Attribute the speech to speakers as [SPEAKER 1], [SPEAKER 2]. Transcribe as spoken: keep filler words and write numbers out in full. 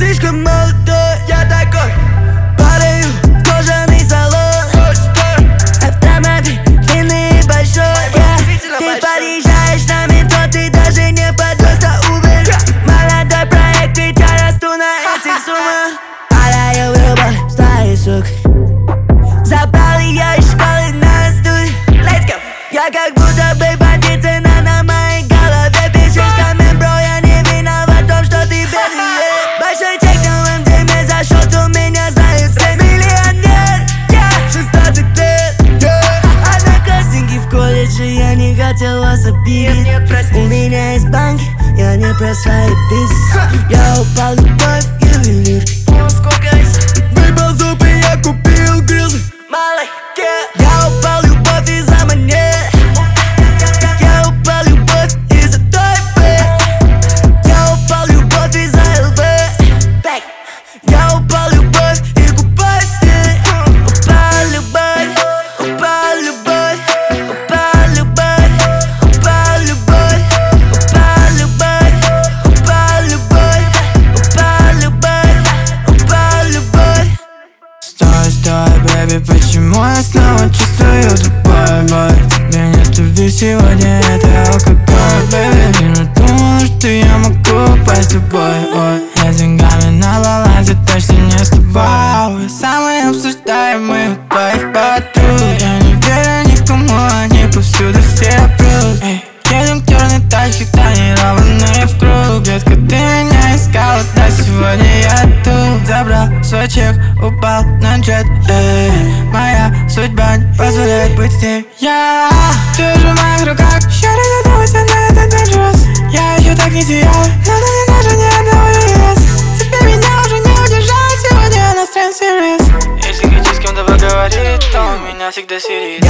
[SPEAKER 1] слишком молодой, я такой. Падаю в кожаный салон, автомобиль длинный и большой, yeah. Ты подъезжаешь на метро, ты даже не подрос, а Uber. Молодой проект, ведь я расту на этих суммах. Падаю в любовь с твоей сукой. Забрал ее из школы на студию. Let's go. Я как будто бы бандит, цена на моей голове. Пишешь коммент, бро, я не виноват в том, что ты бедный. Большой чек на эм ди эм за счет у меня знают все. Миллионер, yeah. шестнадцать лет, yeah. Одноклассники в колледже, я не хотел вас обидеть. Нет, нет, у меня есть банк, я не про свои бизнес. Я упал в любовь, ювелирки. Выпал зуб и я купил грилы. Я упал в любовь из-за монет. Я упал в любовь из-за той бэк. Я упал в любовь из-за эл вэ. Я упал в любовь и купаюсь в ней. Упал в любовь, упал в любовь, упал в любовь, упал в любовь, упал в любовь, упал в любовь, упал в любовь, упал в любовь.
[SPEAKER 2] Стой, стой, бэби, почему я снова чувствую тупой бой? Тебе нет любви сегодня, это алкоголь, бэби. Ты надумала, что я могу упасть с тобой, ой. Я с деньгами на балансе, точно не с тобой. Самые обсуждаемые у твоих подруг. Я не верю никому, они повсюду все прут. Эй, едем в черный тачке, тонированный в круг. Детка, ты меня искала, да сегодня я тут. Забрал свой чек, упал на джет, эй. Моя судьба не позволяет быть с ней. Я, ты же в моих руках. Shawty, ты думаешь, она это dangerous. Я еще так не сиял, но ты даже не одного вес. Теперь меня уже не удержать, сегодня настроен serious. Если хочу с кем-то поговорить, то у меня всегда сирит.